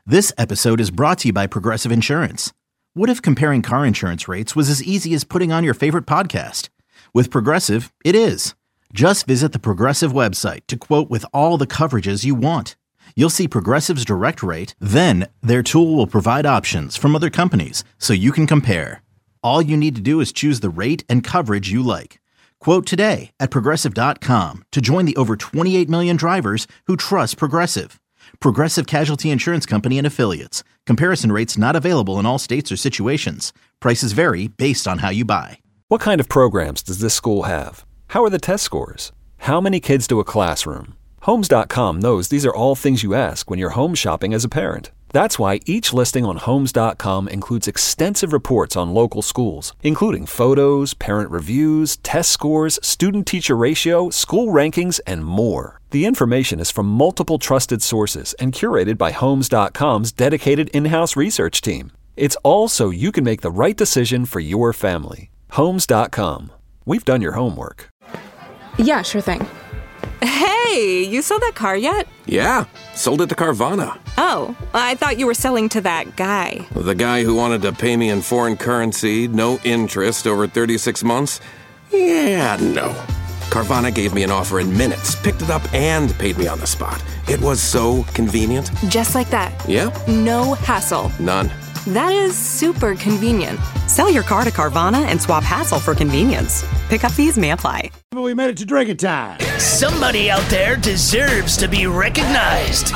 This episode is brought to you by Progressive Insurance. What if comparing car insurance rates was as easy as putting on your favorite podcast? With Progressive, it is. Just visit the Progressive website to quote with all the coverages you want. You'll see Progressive's direct rate, then their tool will provide options from other companies so you can compare. All you need to do is choose the rate and coverage you like. Quote today at Progressive.com to join the over 28 million drivers who trust Progressive. Progressive Casualty Insurance Company and Affiliates. Comparison rates not available in all states or situations. Prices vary based on how you buy. What kind of programs does this school have? How are the test scores? How many kids do a classroom? Homes.com knows these are all things you ask when you're home shopping as a parent. That's why each listing on Homes.com includes extensive reports on local schools, including photos, parent reviews, test scores, student-teacher ratio, school rankings, and more. The information is from multiple trusted sources and curated by Homes.com's dedicated in-house research team. It's all so you can make the right decision for your family. Homes.com. We've done your homework. Yeah, sure thing. Hey, you sold that car yet? Yeah, sold it to Carvana. Oh, I thought you were selling to that guy. The guy who wanted to pay me in foreign currency, no interest, over 36 months? Yeah, no. Carvana gave me an offer in minutes, picked it up, and paid me on the spot. It was so convenient. Just like that. Yeah? No hassle. None. That is super convenient. Sell your car to Carvana and swap hassle for convenience. Pickup fees may apply. We made it to drinking time. Somebody out there deserves to be recognized.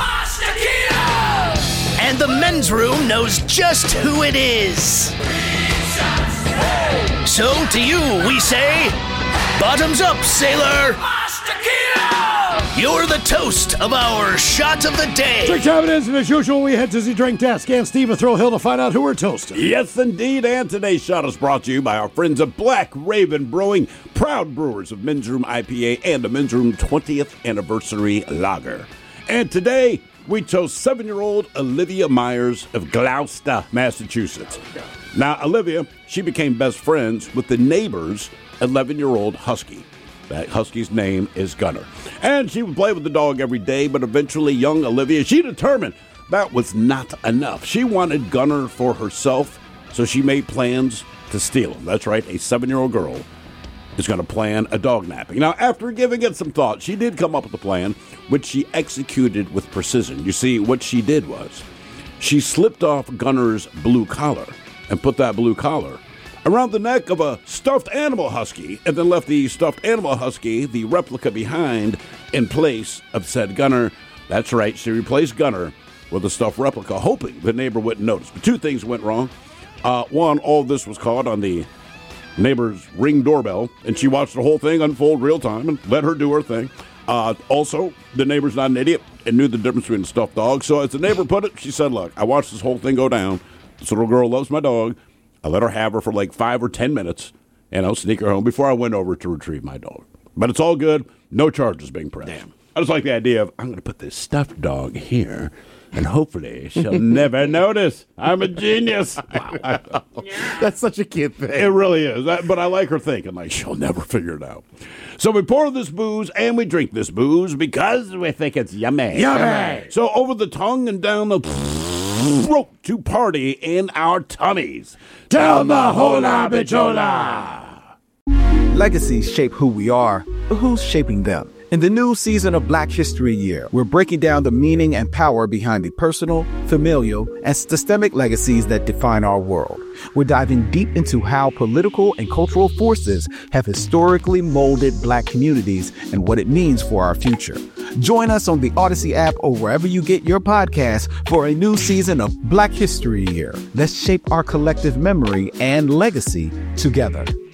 And the men's room knows just who it is. So to you, we say, bottoms up, sailor. You're the toast of our shot of the day. Drink time it is, and as usual, we head to the drink desk and Steve Thrill Hill to find out who we're toasting. Yes, indeed, and today's shot is brought to you by our friends at Black Raven Brewing, proud brewers of Men's Room IPA and the Men's Room 20th Anniversary Lager. And today, we toast 7-year-old Olivia Myers of Gloucester, Massachusetts. Now, Olivia, she became best friends with the neighbor's 11-year-old husky. That husky's name is Gunner. And she would play with the dog every day, but eventually young Olivia, she determined that was not enough. She wanted Gunner for herself, so she made plans to steal him. That's right, a 7-year-old girl is going to plan a dog napping. Now, after giving it some thought, she did come up with a plan, which she executed with precision. You see, what she did was she slipped off Gunner's blue collar and put that blue collar around the neck of a stuffed animal husky, and then left the stuffed animal husky, the replica, behind in place of said Gunner. That's right, she replaced Gunner with a stuffed replica, hoping the neighbor wouldn't notice. But two things went wrong. One, all this was caught on the neighbor's Ring doorbell, and she watched the whole thing unfold real time and let her do her thing. Also, the neighbor's not an idiot and knew the difference between a stuffed dog. So as the neighbor put it, she said, look, I watched this whole thing go down. This little girl loves my dog. I let her have her for like 5 or 10 minutes, and I'll sneak her home before I went over to retrieve my dog. But it's all good. No charges being pressed. Damn. I just like the idea of, I'm going to put this stuffed dog here, and hopefully she'll never notice. I'm a genius. Wow. That's such a kid thing. It really is. But I like her thinking, like, she'll never figure it out. So we pour this booze, and we drink this booze because we think it's yummy. Yummy. So over the tongue and down the throat to party in our tummies. Down the hola bichola. Legacies shape who we are, but who's shaping them? In the new season of Black History Year, we're breaking down the meaning and power behind the personal, familial, and systemic legacies that define our world. We're diving deep into how political and cultural forces have historically molded Black communities and what it means for our future. Join us on the Odyssey app or wherever you get your podcasts for a new season of Black History Year. Let's shape our collective memory and legacy together.